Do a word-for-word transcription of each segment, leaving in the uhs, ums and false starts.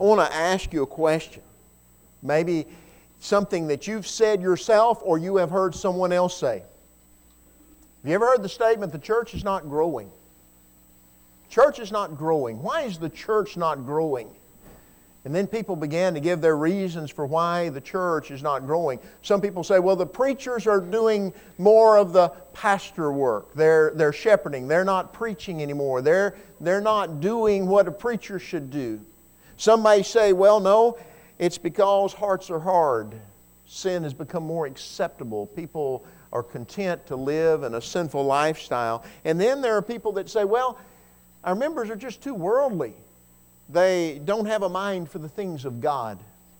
I want to ask you a question. Maybe something that you've said yourself or you have heard someone else say. Have you ever heard the statement, the church is not growing? Church is not growing. Why is the church not growing? And then people began to give their reasons for why the church is not growing. Some people say, well, the preachers are doing more of the pastor work. They're, they're shepherding. They're not preaching anymore. They're, they're not doing what a preacher should do. Some may say, well, no, it's because hearts are hard. Sin has become more acceptable. People are content to live in a sinful lifestyle. And then there are people that say, well, our members are just too worldly. They don't have a mind for the things of God.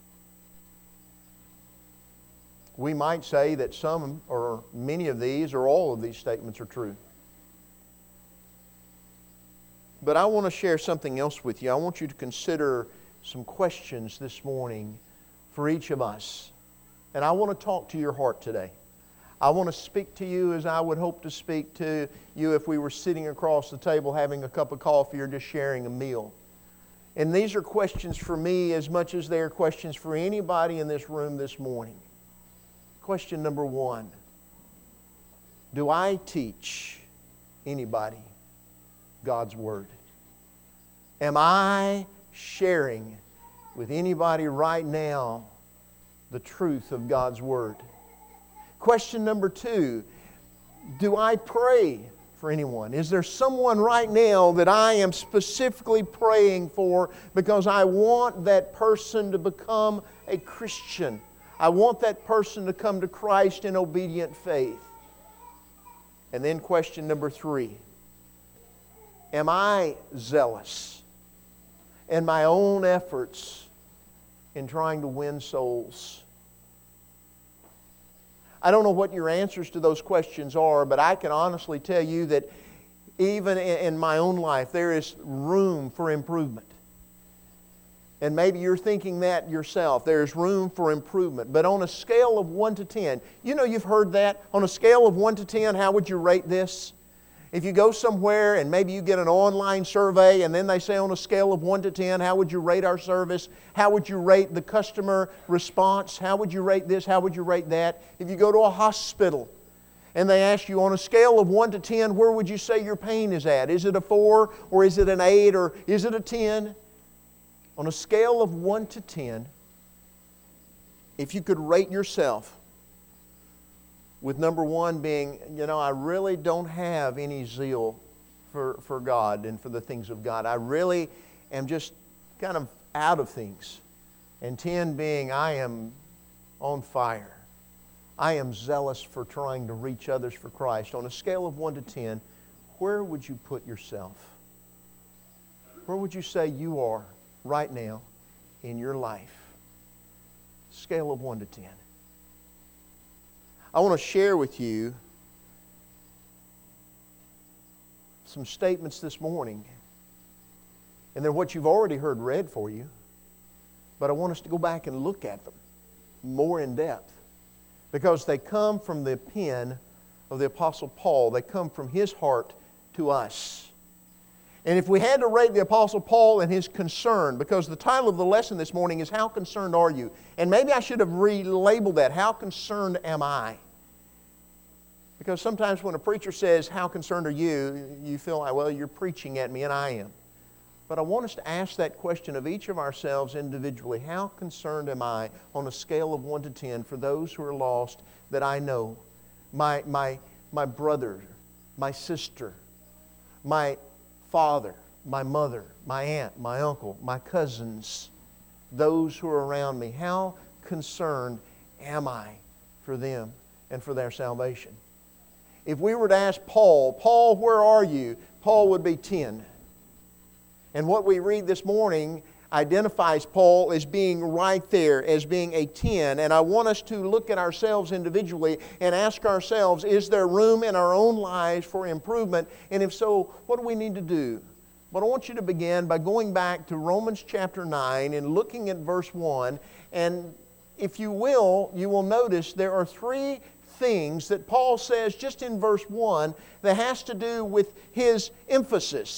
We might say that some or many of these or all of these statements are true. But I want to share something else with you. I want you to consider some questions this morning for each of us. And I want to talk to your heart today. I want to speak to you as I would hope to speak to you if we were sitting across the table having a cup of coffee or just sharing a meal. And these are questions for me as much as they are questions for anybody in this room this morning. Question number one. Do I teach anybody God's Word? Am I sharing with anybody right now the truth of God's Word? Question number two. Do I pray for anyone? Is there someone right now that I am specifically praying for because I want that person to become a Christian? I want that person to come to Christ in obedient faith. And then question number three. Am I zealous in my own efforts in trying to win souls? I don't know what your answers to those questions are, but I can honestly tell you that even in my own life, there is room for improvement. And maybe you're thinking that yourself. There's room for improvement. But on a scale of one to ten, you know you've heard that. On a scale of one to ten, how would you rate this? If you go somewhere and maybe you get an online survey and then they say on a scale of one to ten, how would you rate our service? How would you rate the customer response? How would you rate this? How would you rate that? If you go to a hospital and they ask you on a scale of one to ten, where would you say your pain is at? Is it a four or is it an eight or is it a ten? On a scale of one to ten, if you could rate yourself, with number one being, you know, I really don't have any zeal for, for God and for the things of God. I really am just kind of out of things. And ten being, I am on fire. I am zealous for trying to reach others for Christ. On a scale of one to ten, where would you put yourself? Where would you say you are right now in your life? Scale of one to ten. I want to share with you some statements this morning. And they're what you've already heard read for you. But I want us to go back and look at them more in depth. Because they come from the pen of the Apostle Paul. They come from his heart to us. And if we had to rate the Apostle Paul and his concern, because the title of the lesson this morning is How Concerned Are You? And maybe I should have relabeled that, How Concerned Am I? Because sometimes when a preacher says, How concerned are you? You feel like, well, you're preaching at me, and I am. But I want us to ask that question of each of ourselves individually. How concerned am I on a scale of one to ten for those who are lost that I know? My, my, my brother, my sister, my father, my mother, my aunt, my uncle, my cousins, those who are around me. How concerned am I for them and for their salvation? If we were to ask Paul, Paul, where are you? Paul would be ten. And what we read this morning identifies Paul as being right there, as being a ten. And I want us to look at ourselves individually and ask ourselves, is there room in our own lives for improvement? And if so, what do we need to do? But I want you to begin by going back to Romans chapter nine and looking at verse one. And if you will, you will notice there are three things that Paul says just in verse one that has to do with his emphasis.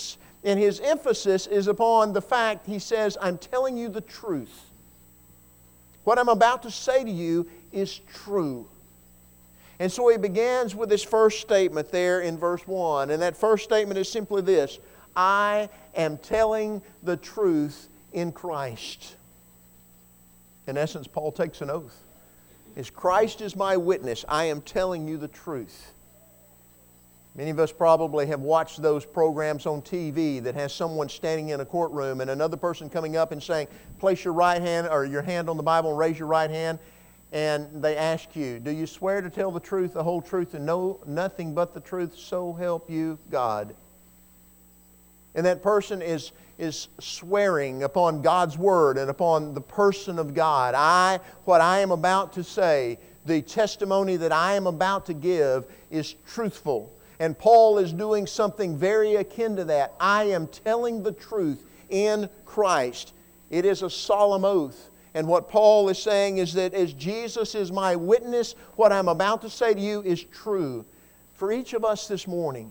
And his emphasis is upon the fact, he says, I'm telling you the truth. What I'm about to say to you is true. And so he begins with his first statement there in verse one. And that first statement is simply this: I am telling the truth in Christ. In essence, Paul takes an oath. As Christ is my witness, I am telling you the truth. Many of us probably have watched those programs on T V that has someone standing in a courtroom and another person coming up and saying, place your right hand or your hand on the Bible and raise your right hand. And they ask you, do you swear to tell the truth, the whole truth, and no, nothing but the truth, so help you God? And that person is, is swearing upon God's Word and upon the person of God. I, what I am about to say, the testimony that I am about to give is truthful. And Paul is doing something very akin to that. I am telling the truth in Christ. It is a solemn oath. And what Paul is saying is that as Jesus is my witness, what I'm about to say to you is true. For each of us this morning,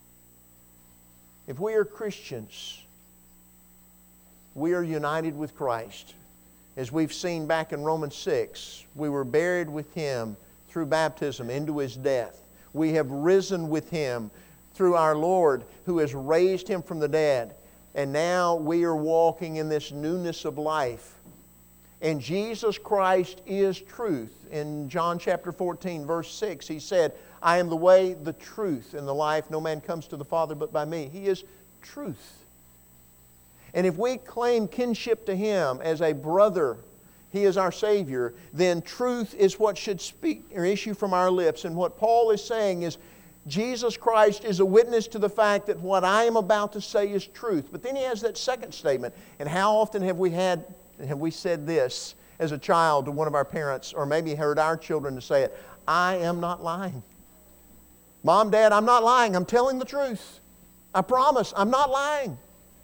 if we are Christians, we are united with Christ. As we've seen back in Romans six, we were buried with Him through baptism into His death. We have risen with Him through our Lord who has raised Him from the dead. And now we are walking in this newness of life. And Jesus Christ is truth. In John chapter fourteen, verse six, He said, I am the way, the truth, and the life. No man comes to the Father but by me. He is truth. And if we claim kinship to Him as a brother, He is our Savior, then truth is what should speak or issue from our lips. And what Paul is saying is, Jesus Christ is a witness to the fact that what I am about to say is truth. But then he has that second statement. And how often have we had have we said this as a child to one of our parents, or maybe heard our children to say it? I am not lying. Mom, Dad, I'm not lying. I'm telling the truth. I promise, I'm not lying.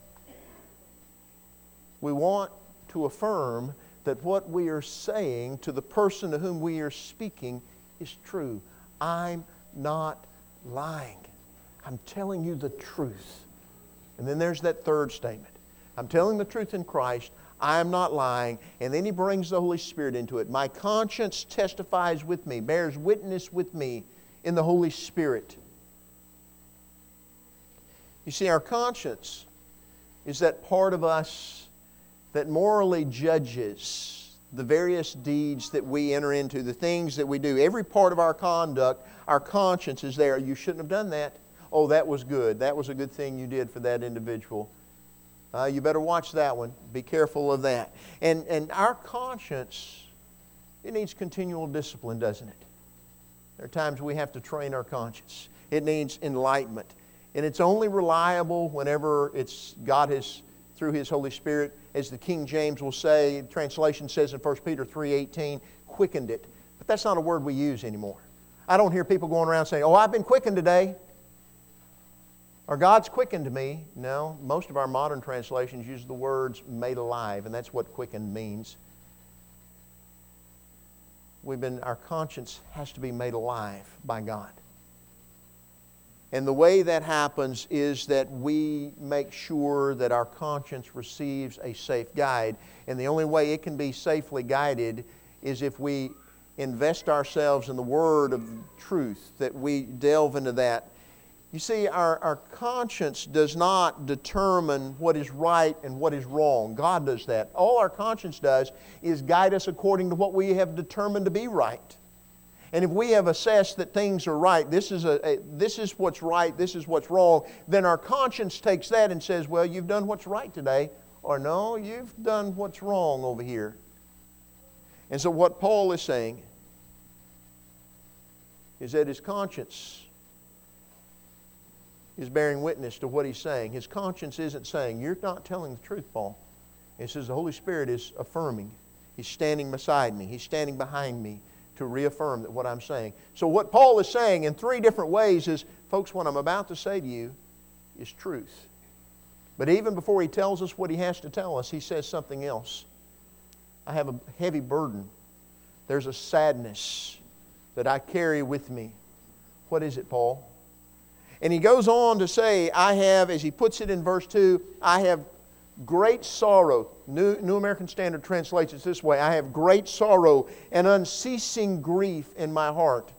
We want to affirm that what we are saying to the person to whom we are speaking is true. I'm not lying. I'm telling you the truth. And then there's that third statement. I'm telling the truth in Christ. I am not lying. And then he brings the Holy Spirit into it. My conscience testifies with me, bears witness with me in the Holy Spirit. You see, our conscience is that part of us that morally judges the various deeds that we enter into, the things that we do. Every part of our conduct, our conscience is there. You shouldn't have done that. Oh, that was good. That was a good thing you did for that individual. Uh, you better watch that one. Be careful of that. And, and our conscience, it needs continual discipline, doesn't it? There are times we have to train our conscience. It needs enlightenment. And it's only reliable whenever it's God has, through His Holy Spirit, as the King James will say, translation says in First Peter three eighteen, quickened it. But that's not a word we use anymore. I don't hear people going around saying, oh, I've been quickened today. Or God's quickened me. No, most of our modern translations use the words made alive, and that's what quickened means. We've been, our conscience has to be made alive by God. And the way that happens is that we make sure that our conscience receives a safe guide. And the only way it can be safely guided is if we invest ourselves in the Word of truth, that we delve into that. You see, our, our conscience does not determine what is right and what is wrong. God does that. All our conscience does is guide us according to what we have determined to be right. And if we have assessed that things are right, this is, a, a, this is what's right, this is what's wrong, then our conscience takes that and says, well, you've done what's right today, or no, you've done what's wrong over here. And so what Paul is saying is that his conscience is bearing witness to what he's saying. His conscience isn't saying, you're not telling the truth, Paul. It says the Holy Spirit is affirming. He's standing beside me. He's standing behind me to reaffirm that what I'm saying. So what Paul is saying in three different ways is, folks, what I'm about to say to you is truth. But even before he tells us what he has to tell us, he says something else. I have a heavy burden. There's a sadness that I carry with me. What is it, Paul? And he goes on to say, I have, as he puts it in verse two, I have great sorrow. New, New American Standard translates it this way, I have great sorrow and unceasing grief in my heart.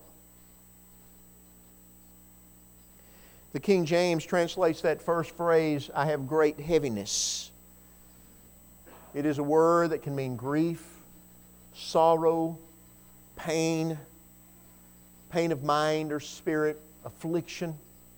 The King James translates that first phrase, I have great heaviness. It is a word that can mean grief, sorrow, pain, pain of mind or spirit, affliction.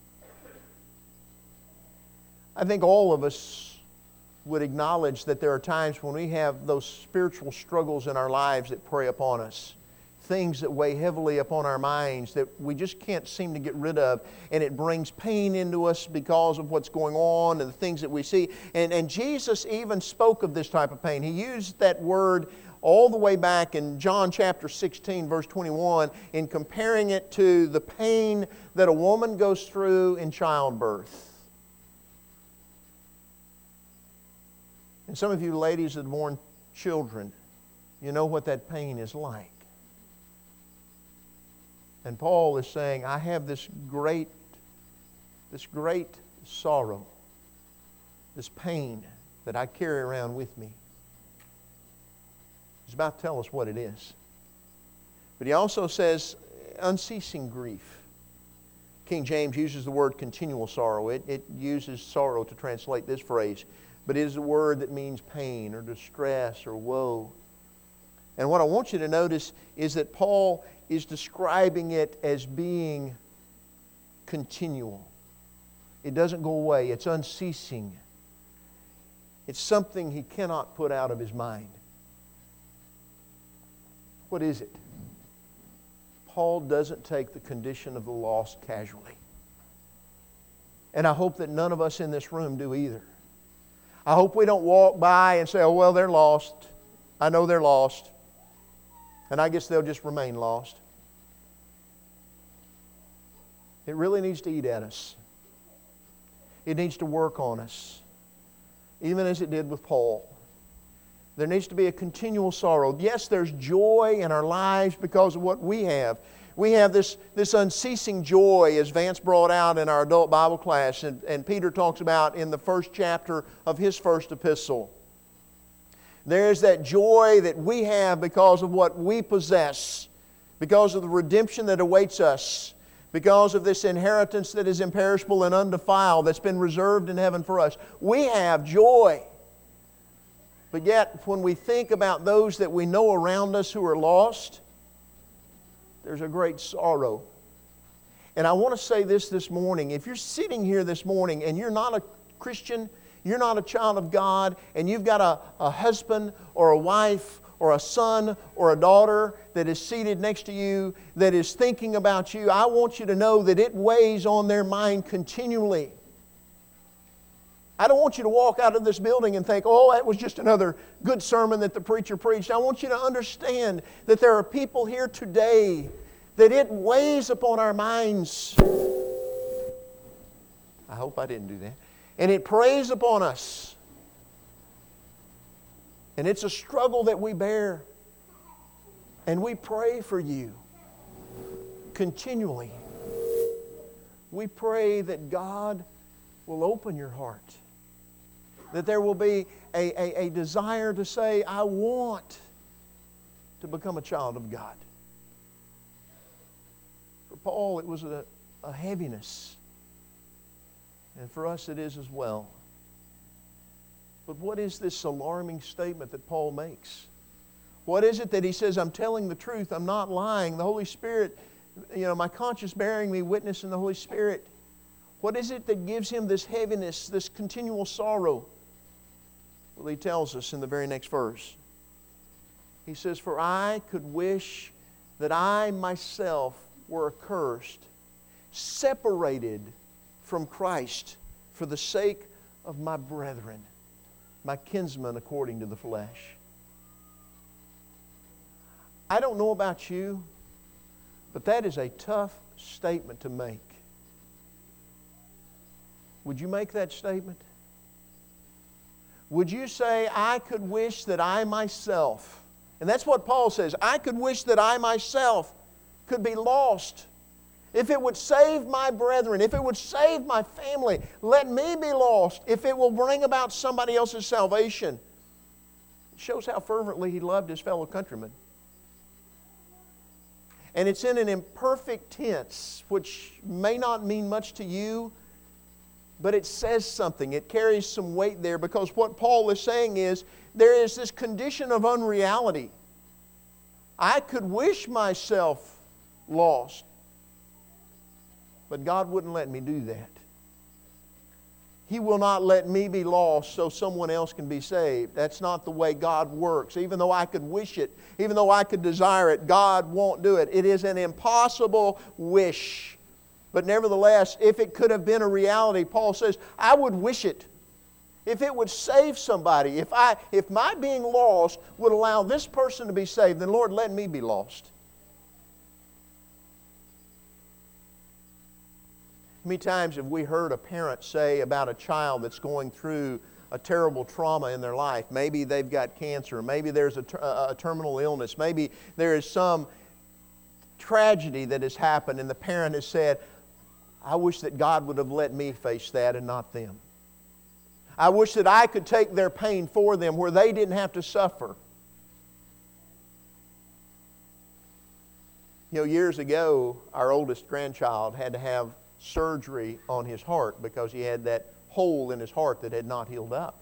I think all of us would acknowledge that there are times when we have those spiritual struggles in our lives that prey upon us. Things that weigh heavily upon our minds that we just can't seem to get rid of. And it brings pain into us because of what's going on and the things that we see. And, and Jesus even spoke of this type of pain. He used that word all the way back in John chapter sixteen, verse twenty-one, in comparing it to the pain that a woman goes through in childbirth. And some of you ladies that have born children, you know what that pain is like. And Paul is saying, I have this great, this great sorrow, this pain that I carry around with me. He's about to tell us what it is. But he also says, unceasing grief. King James uses the word continual sorrow. It, it uses sorrow to translate this phrase. But it is a word that means pain or distress or woe. And what I want you to notice is that Paul is describing it as being continual. It doesn't go away. It's unceasing. It's something he cannot put out of his mind. What is it? Paul doesn't take the condition of the lost casually. And I hope that none of us in this room do either. I hope we don't walk by and say, oh, well, they're lost. I know they're lost. And I guess they'll just remain lost. It really needs to eat at us. It needs to work on us. Even as it did with Paul. There needs to be a continual sorrow. Yes, there's joy in our lives because of what we have. We have this, this unceasing joy, as Vance brought out in our adult Bible class, and, and Peter talks about in the first chapter of his first epistle. There's that joy that we have because of what we possess, because of the redemption that awaits us, because of this inheritance that is imperishable and undefiled, that's been reserved in heaven for us. We have joy. But yet, when we think about those that we know around us who are lost, there's a great sorrow. And I want to say this this morning. If you're sitting here this morning and you're not a Christian, you're not a child of God, and you've got a, a husband or a wife or a son or a daughter that is seated next to you that is thinking about you, I want you to know that it weighs on their mind continually. I don't want you to walk out of this building and think, oh, that was just another good sermon that the preacher preached. I want you to understand that there are people here today that it weighs upon our minds. I hope I didn't do that. And it preys upon us. And it's a struggle that we bear. And we pray for you continually. We pray that God will open your heart. That there will be a, a, a desire to say, I want to become a child of God. For Paul, it was a, a heaviness. And for us, it is as well. But what is this alarming statement that Paul makes? What is it that he says, I'm telling the truth, I'm not lying. The Holy Spirit, you know, my conscience bearing me witness in the Holy Spirit. What is it that gives him this heaviness, this continual sorrow? Well, he tells us in the very next verse. He says, for I could wish that I myself were accursed, separated from Christ for the sake of my brethren, my kinsmen according to the flesh. I don't know about you, but that is a tough statement to make. Would you make that statement? Would you say, I could wish that I myself, and that's what Paul says, I could wish that I myself could be lost. If it would save my brethren, if it would save my family, let me be lost. If it will bring about somebody else's salvation. It shows how fervently he loved his fellow countrymen. And it's in an imperfect tense, which may not mean much to you, but it says something. It carries some weight there, because what Paul is saying is there is this condition of unreality. I could wish myself lost, but God wouldn't let me do that. He will not let me be lost so someone else can be saved. That's not the way God works. Even though I could wish it, even though I could desire it, God won't do it. It is an impossible wish. But nevertheless, if it could have been a reality, Paul says, I would wish it. If it would save somebody, if I, if my being lost would allow this person to be saved, then Lord, let me be lost. How many times have we heard a parent say about a child that's going through a terrible trauma in their life? Maybe they've got cancer. Maybe there's a, a terminal illness. Maybe there is some tragedy that has happened, and the parent has said, I wish that God would have let me face that and not them. I wish that I could take their pain for them where they didn't have to suffer. You know, years ago, our oldest grandchild had to have surgery on his heart because he had that hole in his heart that had not healed up.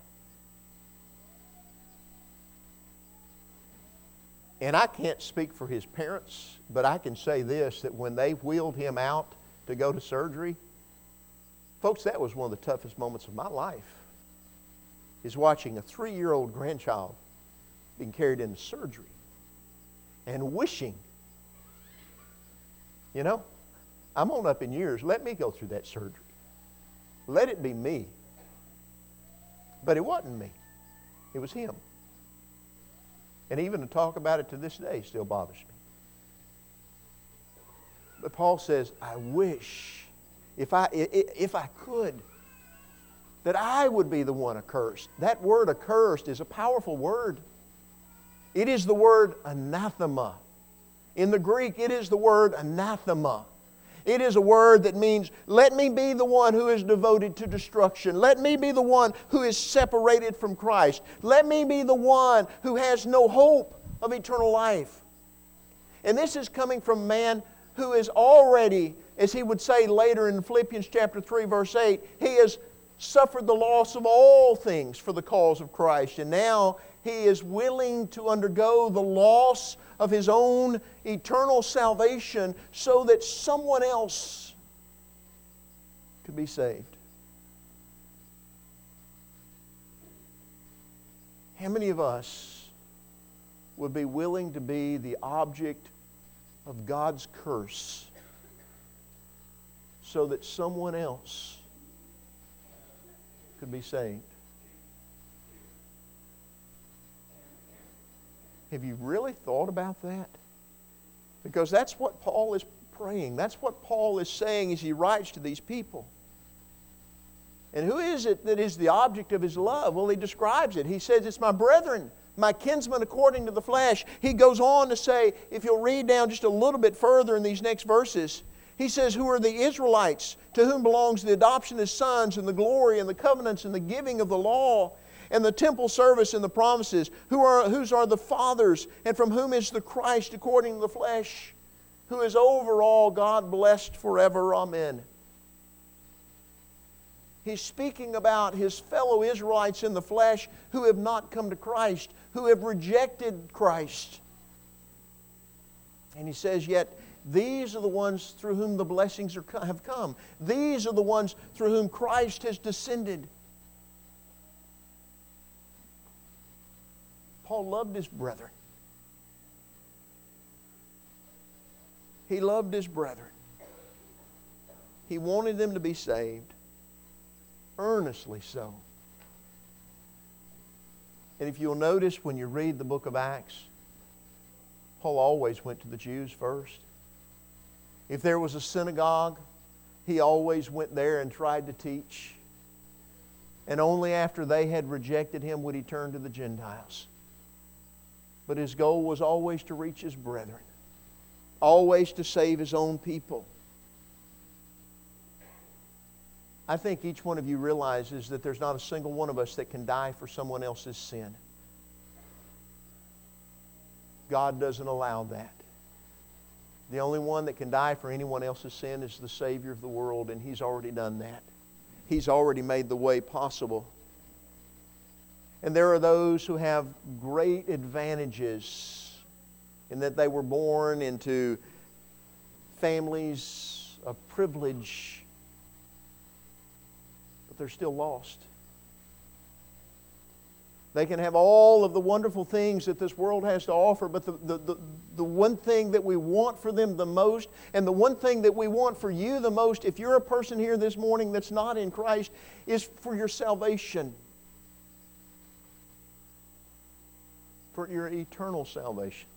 And I can't speak for his parents, but I can say this, that when they wheeled him out to go to surgery, folks, that was one of the toughest moments of my life, is watching a three-year-old grandchild being carried into surgery and wishing, you know, I'm on up in years. Let me go through that surgery. Let it be me. But it wasn't me. It was him. And even to talk about it to this day still bothers me. But Paul says, I wish, if I, if I could, that I would be the one accursed. That word accursed is a powerful word. It is the word anathema. In the Greek, it is the word anathema. It is a word that means, let me be the one who is devoted to destruction. Let me be the one who is separated from Christ. Let me be the one who has no hope of eternal life. And this is coming from a man who is already, as he would say later in Philippians chapter three, verse eight, he has suffered the loss of all things for the cause of Christ. And now he is willing to undergo the loss of his own eternal salvation so that someone else could be saved. How many of us would be willing to be the object of God's curse so that someone else could be saved? Have you really thought about that? Because that's what Paul is praying. That's what Paul is saying as he writes to these people. And who is it that is the object of his love? Well, he describes it. He says, it's my brethren, my kinsmen according to the flesh. He goes on to say, if you'll read down just a little bit further in these next verses, he says, who are the Israelites, to whom belongs the adoption as sons and the glory and the covenants and the giving of the law, and the temple service and the promises, who are, whose are the fathers, and from whom is the Christ according to the flesh, who is over all, God blessed forever. Amen. He's speaking about his fellow Israelites in the flesh who have not come to Christ, who have rejected Christ. And he says, yet these are the ones through whom the blessings are, have come. These are the ones through whom Christ has descended. Paul loved his brethren. He loved his brethren. He wanted them to be saved. Earnestly so. And if you'll notice when you read the book of Acts, Paul always went to the Jews first. If there was a synagogue, he always went there and tried to teach. And only after they had rejected him would he turn to the Gentiles. But his goal was always to reach his brethren. Always to save his own people. I think each one of you realizes that there's not a single one of us that can die for someone else's sin. God doesn't allow that. The only one that can die for anyone else's sin is the Savior of the world, and He's already done that. He's already made the way possible. And there are those who have great advantages in that they were born into families of privilege, but they're still lost. They can have all of the wonderful things that this world has to offer, but the, the, the, the one thing that we want for them the most, and the one thing that we want for you the most, if you're a person here this morning that's not in Christ, is for your salvation. For your eternal salvation.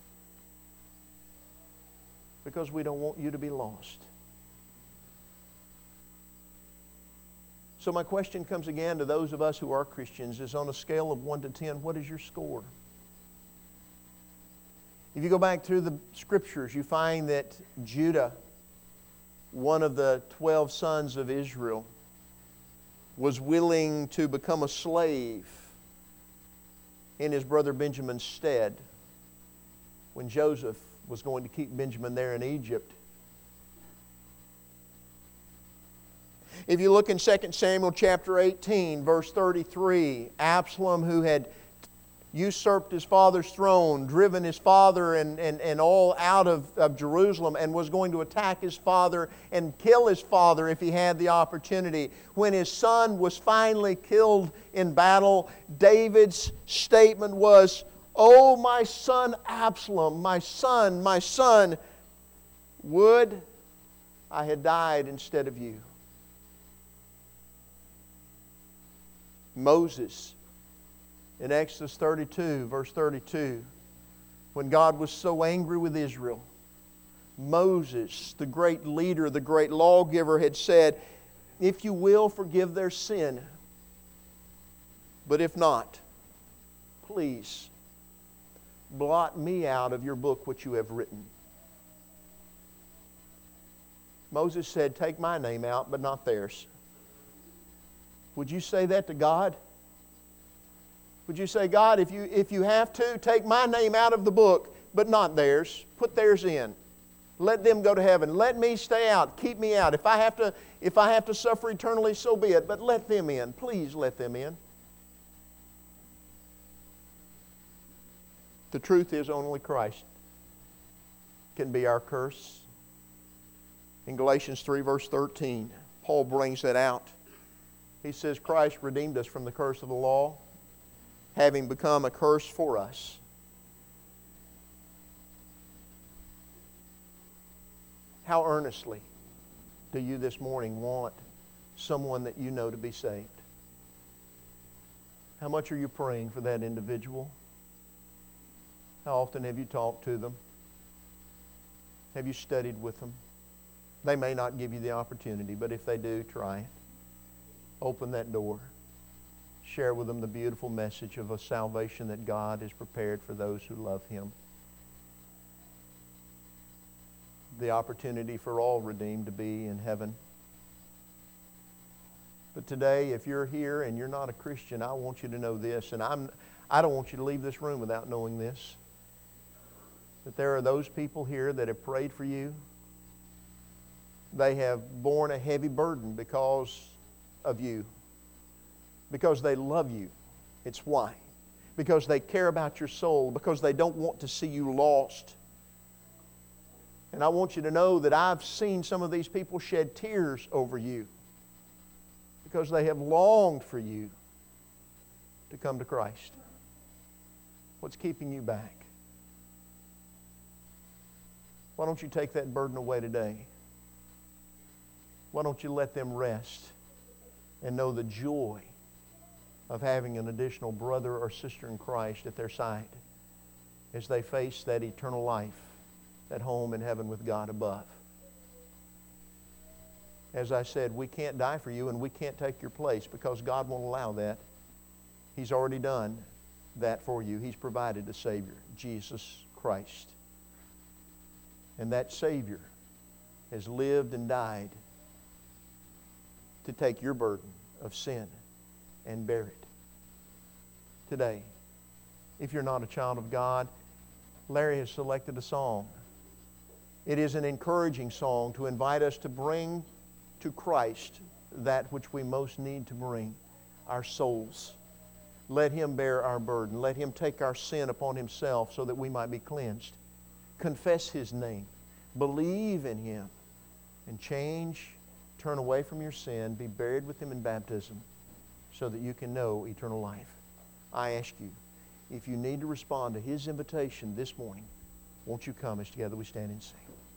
Because we don't want you to be lost. So my question comes again to those of us who are Christians is, on a scale of one to ten, what is your score? If you go back through the Scriptures, you find that Judah, one of the twelve sons of Israel, was willing to become a slave in his brother Benjamin's stead when Joseph was going to keep Benjamin there in Egypt. If you look in Second Samuel chapter eighteen, verse thirty-three, Absalom, who had usurped his father's throne, driven his father and, and, and all out of, of Jerusalem, and was going to attack his father and kill his father if he had the opportunity. When his son was finally killed in battle, David's statement was, "Oh, my son Absalom, my son, my son, would I had died instead of you." Moses, in Exodus thirty-two, verse thirty-two, when God was so angry with Israel, Moses, the great leader, the great lawgiver, had said, "If you will, forgive their sin. But if not, please blot me out of your book which you have written." Moses said, "Take my name out, but not theirs." Would you say that to God? Would you say, "God, if you, if you have to, take my name out of the book, but not theirs. Put theirs in. Let them go to heaven. Let me stay out. Keep me out. If I have to, if I have to suffer eternally, so be it. But let them in. Please let them in." The truth is, only Christ can be our curse. In Galatians three, verse thirteen, Paul brings that out. He says, "Christ redeemed us from the curse of the law, having become a curse for us." How earnestly do you this morning want someone that you know to be saved? How much are you praying for that individual? How often have you talked to them? Have you studied with them? They may not give you the opportunity, but if they do, try it. Open that door. Share with them the beautiful message of a salvation that God has prepared for those who love Him. The opportunity for all redeemed to be in heaven. But today, if you're here and you're not a Christian, I want you to know this, and I'm, I don't want you to leave this room without knowing this, that there are those people here that have prayed for you. They have borne a heavy burden because of you. Because they love you. It's why. Because they care about your soul. Because they don't want to see you lost. And I want you to know that I've seen some of these people shed tears over you. Because they have longed for you to come to Christ. What's keeping you back? Why don't you take that burden away today? Why don't you let them rest and know the joy of having an additional brother or sister in Christ at their side as they face that eternal life, that home in heaven with God above. As I said, we can't die for you and we can't take your place because God won't allow that. He's already done that for you. He's provided a Savior, Jesus Christ. And that Savior has lived and died to take your burden of sin and bear it. Today, if you're not a child of God, Larry has selected a song. It is an encouraging song to invite us to bring to Christ that which we most need to bring, our souls. Let Him bear our burden. Let Him take our sin upon Himself so that we might be cleansed. Confess His name. Believe in Him. And change, turn away from your sin, be buried with Him in baptism so that you can know eternal life. I ask you, if you need to respond to His invitation this morning, won't you come as together we stand and sing?